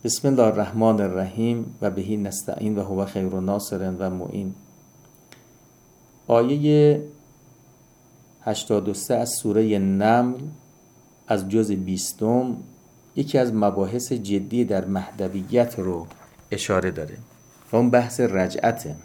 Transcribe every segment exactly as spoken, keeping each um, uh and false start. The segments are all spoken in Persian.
بسم الله الرحمن الرحیم و بهی نستعین و هو خیر ناصر و معین. آیه هشتاد و سه از سوره نمل از جزء بیستم یکی از مباحث جدی در مهدویت رو اشاره داره و اون بحث رجعته.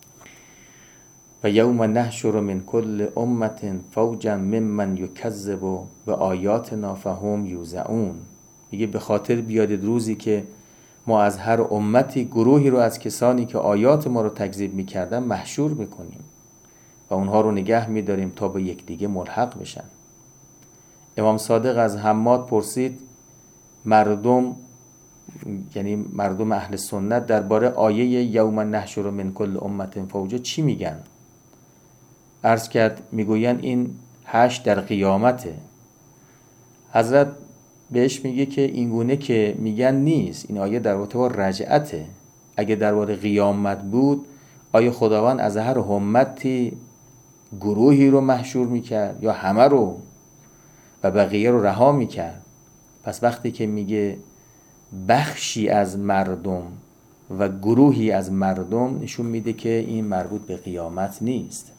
و یوم نحشر من کل امة فوجا ممن یکذب بآیاتنا فهم یوزعون. میگه به خاطر بیادید روزی که ما از هر امتی گروهی رو از کسانی که آیات ما رو تکذیب میکردن محشور میکنیم و اونها رو نگه میداریم تا به یکدیگه ملحق بشن. امام صادق از حماد پرسید مردم، یعنی مردم اهل سنت، درباره آیه یوم نحشر من کل امة فوجا چی میگن؟ عرض کرد میگوین این حشر در قیامته. حضرت بهش میگه که اینگونه که میگن نیست، این آیه در رابطه با رجعته. اگه درباره قیامت بود آیه خداوند از هر امتی گروهی رو محشور میکرد یا همه رو و بقیه رو رها میکرد؟ پس وقتی که میگه بخشی از مردم و گروهی از مردم، نشون میده که این مربوط به قیامت نیست.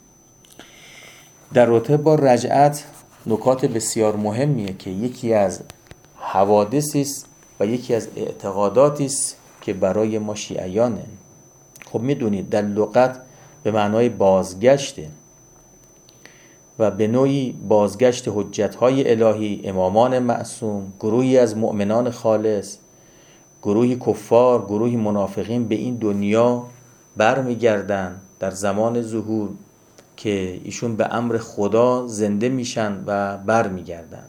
در رابطه با رجعت نکات بسیار مهمیه که یکی از حوادثی است و یکی از اعتقاداتی است که برای ما شیعیانه. خب میدونید در لغت به معنای بازگشته و به نوعی بازگشت حجت‌های الهی، امامان معصوم، گروهی از مؤمنان خالص، گروهی کفار، گروهی منافقین به این دنیا برمیگردن در زمان ظهور که ایشون به امر خدا زنده میشن و برمیگردن.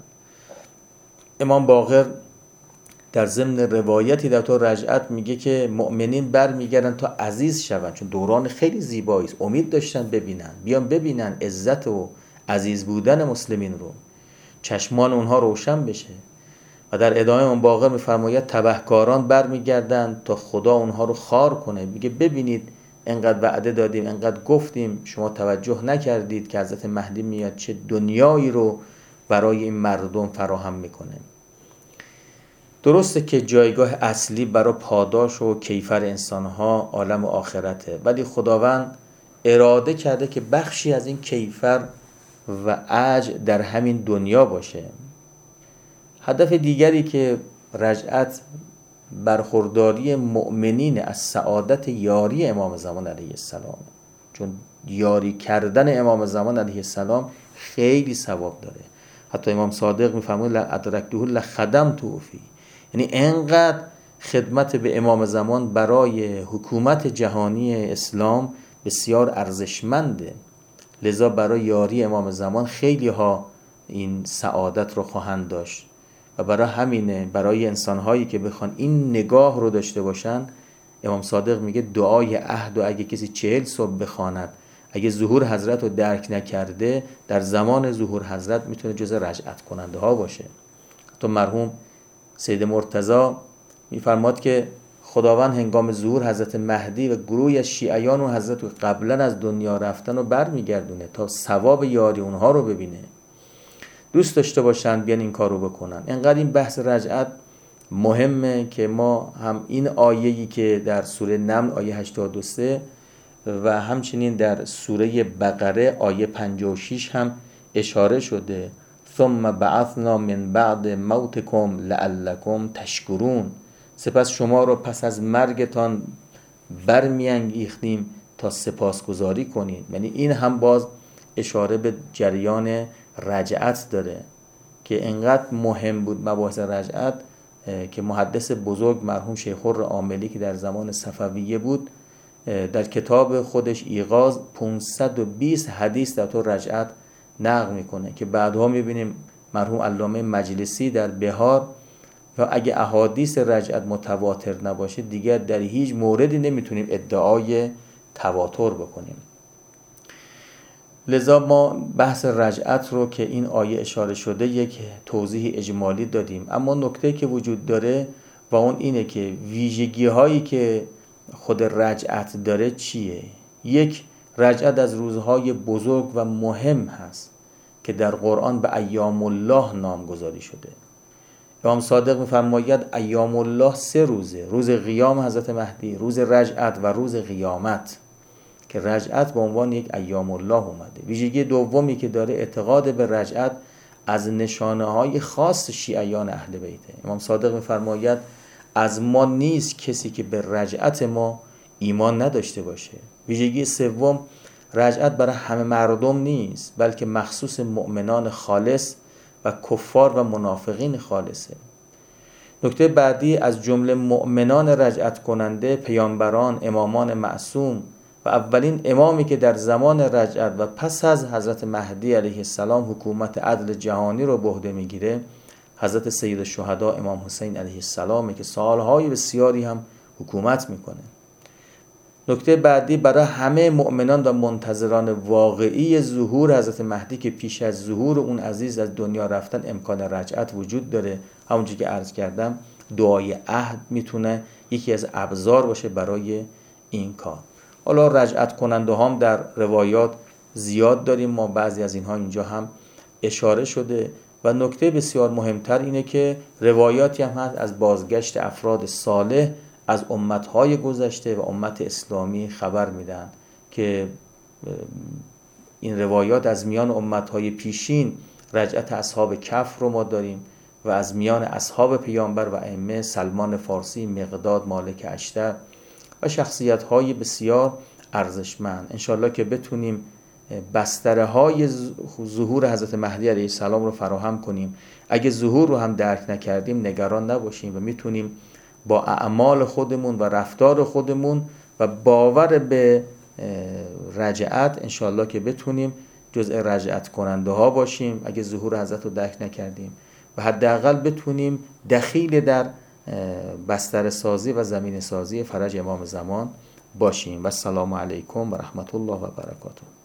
امام باقر در ضمن روایتی در تو رجعت میگه که مؤمنین برمیگردن تا عزیز شون، چون دوران خیلی زیبایی است، امید داشتن ببینن، بیان ببینن عزت و عزیز بودن مسلمین رو، چشمان اونها روشن بشه. و در ادامه امام باقر میفرماید تبهکاران برمیگردن تا خدا اونها رو خار کنه. میگه ببینید انقدر وعده دادیم، انقدر گفتیم، شما توجه نکردید که حضرت مهدی میاد چه دنیایی رو برای این مردم فراهم میکنه. درسته که جایگاه اصلی برای پاداش و کیفر انسانها عالم و آخرته، ولی خداوند اراده کرده که بخشی از این کیفر و اجر در همین دنیا باشه. هدف دیگری که رجعت برخورداری مؤمنین از سعادت یاری امام زمان علیه السلام، چون یاری کردن امام زمان علیه السلام خیلی ثواب داره. حتی امام صادق میفرماید لادرکته لخدمته فی، یعنی انقدر خدمت به امام زمان برای حکومت جهانی اسلام بسیار ارزشمنده، لذا برای یاری امام زمان خیلی ها این سعادت رو خواهند داشت. و برای همینه برای انسانهایی که بخوان این نگاه رو داشته باشن، امام صادق میگه دعای عهد و اگه کسی چهل صبح بخواند، اگه ظهور حضرت رو درک نکرده، در زمان ظهور حضرت میتونه جز رجعت کننده ها باشه. تو مرحوم سید مرتضی میفرماد که خداوند هنگام ظهور حضرت مهدی و گروهی از شیعیان و حضرت رو قبلا از دنیا رفتن و برمیگردونه تا ثواب یاری اونها رو ببینه، دوست داشته باشن بیان این کار رو بکنن. انقدر این بحث رجعت مهمه که ما هم این آیه‌ای که در سوره نمل آیه هشتاد و سه و همچنین در سوره بقره آیه پنجاه و شش هم اشاره شده ثم بعثنا من بعد موتکم لعلکم تشکرون، سپس شما رو پس از مرگتان برمیانگیختیم تا سپاسگزاری کنید. یعنی این هم باز اشاره به جریان رجعت داره که انقدر مهم بود مباحث رجعت که محدث بزرگ مرحوم شیخ العاملی که در زمان صفویه بود در کتاب خودش ایقاظ پانصد و بیست حدیث در تو رجعت نقل میکنه که بعدها میبینیم مرحوم علامه مجلسی در بهار و اگه احادیث رجعت متواتر نباشه دیگر در هیچ موردی نمیتونیم ادعای تواتر بکنیم. لذا ما بحث رجعت رو که این آیه اشاره شده یک توضیح اجمالی دادیم، اما نکته که وجود داره و اون اینه که ویژگی هایی که خود رجعت داره چیه؟ یک، رجعت از روزهای بزرگ و مهم هست که در قرآن به ایام الله نامگذاری شده. امام صادق می‌فرماید ایام الله سه روزه، روز قیام حضرت مهدی، روز رجعت و روز قیامت، که رجعت به عنوان یک ایام الله اومده. ویژگی دومی که داره اعتقاد به رجعت از نشانه‌های خاص شیعیان اهل بیته. امام صادق می‌فرماید از ما نیست کسی که به رجعت ما ایمان نداشته باشه. ویژگی سوم، رجعت برای همه مردم نیست، بلکه مخصوص مؤمنان خالص و کفار و منافقین خالصه. نکته بعدی، از جمله مؤمنان رجعت کننده پیامبران، امامان معصوم و اولین امامی که در زمان رجعت و پس از حضرت مهدی علیه السلام حکومت عدل جهانی رو به عهده میگیره، حضرت سید الشهدا امام حسین علیه السلامه که سالهای بسیاری هم حکومت میکنه. نکته بعدی، برای همه مؤمنان و منتظران واقعی ظهور حضرت مهدی که پیش از ظهور اون عزیز از دنیا رفتن امکان رجعت وجود داره. همونجوری که عرض کردم دعای عهد میتونه یکی از ابزار باشه برای این کار. حالا رجعت کننده هم در روایات زیاد داریم، ما بعضی از اینها اینجا هم اشاره شده. و نکته بسیار مهمتر اینه که روایاتی هم هست از بازگشت افراد صالح از امتهای گذشته و امت اسلامی خبر میدن که این روایات از میان امتهای پیشین رجعت اصحاب کهف رو ما داریم و از میان اصحاب پیامبر و ائمه سلمان فارسی، مقداد، مالک اشتر و شخصیت‌های بسیار ارزشمند. انشالله که بتونیم بستره های ظهور حضرت مهدی علیه السلام رو فراهم کنیم. اگه ظهور رو هم درک نکردیم نگران نباشیم و میتونیم با اعمال خودمون و رفتار خودمون و باور به رجعت انشالله که بتونیم جزء رجعت کننده ها باشیم اگه ظهور حضرت رو درک نکردیم و حداقل بتونیم دخیل در بستر سازی و زمین سازی فرج امام زمان باشیم. و السلام علیکم و رحمت الله و برکاته.